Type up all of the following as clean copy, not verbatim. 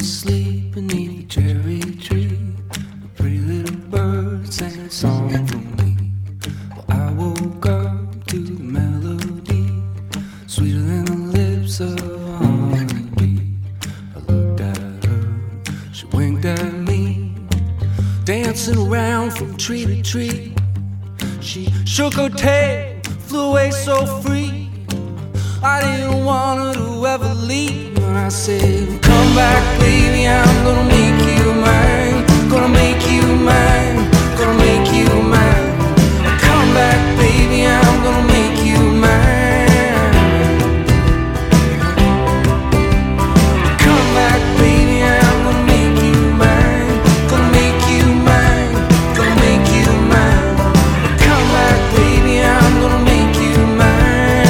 asleep beneath a cherry tree. A pretty little bird sang a song for me. Well, I woke up to the melody, sweeter than the lips of a honeybee. I looked at her, she winked at me, dancing around from tree to tree. She shook her tail, flew away so free. I didn't want her to ever leave. And I said, come back, baby, I'm gonna make you mine. Gonna make you mine, gonna make you mine. Come back, baby, I'm gonna make you mine. Come back, baby, I'm gonna make you mine. Gonna make you mine, gonna make you mine. Come back, baby, I'm gonna make you mine.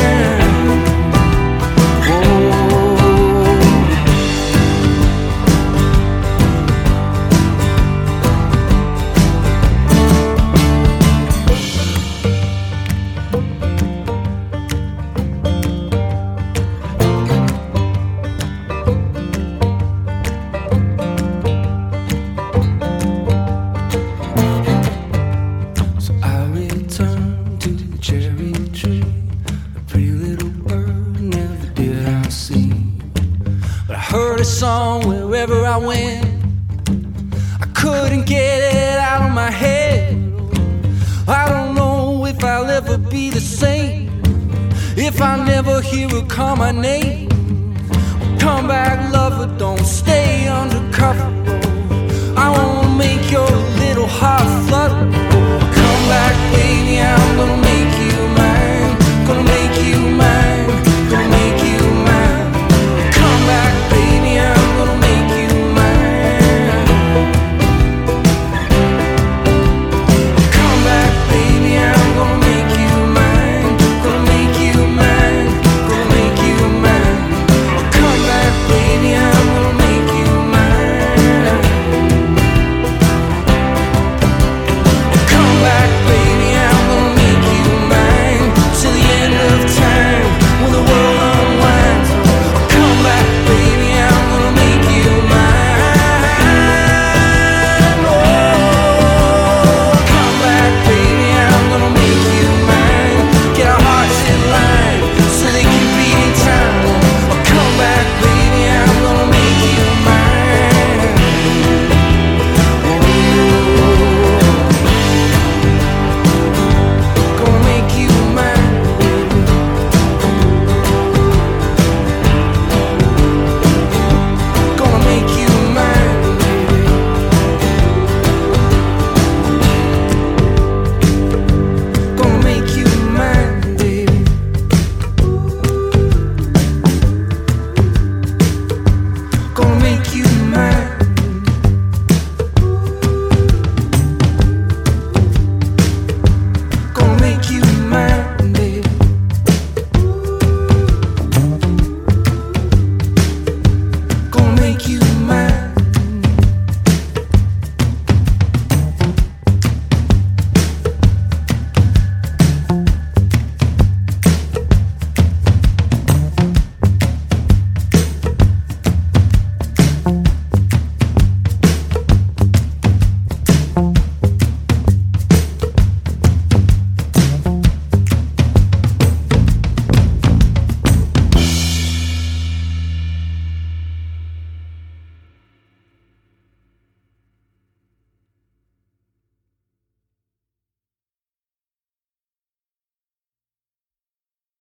Song wherever I went, I couldn't get it out of my head. I don't know if I'll ever be the same if I never hear her call my name. Come back, lover, don't